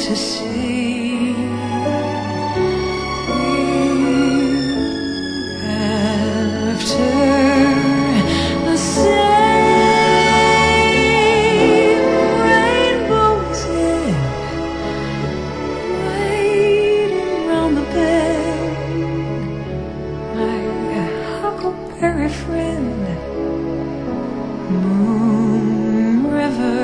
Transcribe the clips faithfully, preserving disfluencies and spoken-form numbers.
to see. After the same rainbow's end, waiting round the bend, my huckleberry friend, Moon River.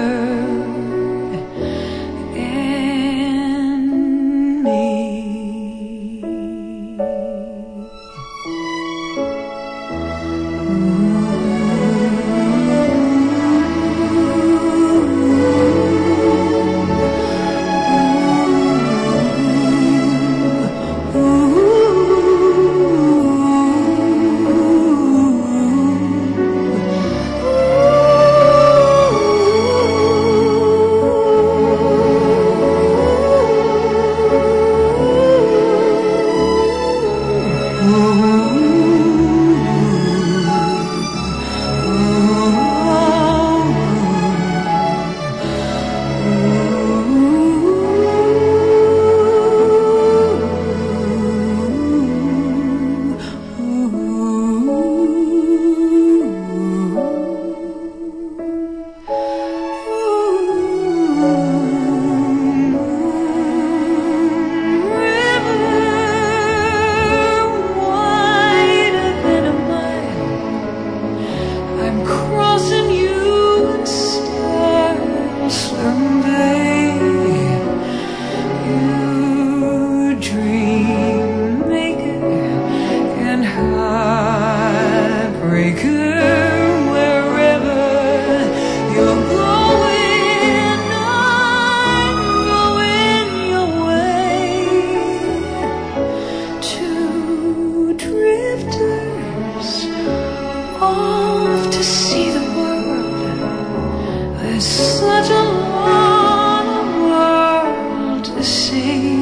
Off to see the world. There's such a long world to see.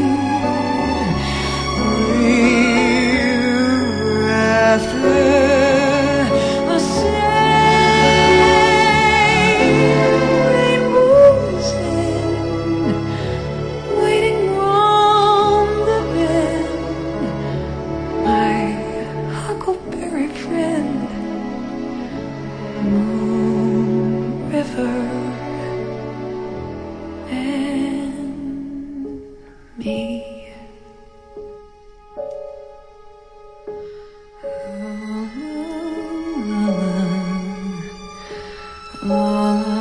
We're after the same rainbow's end, waiting round the bend, my huckleberry friend, Moon River and me. La, la, la.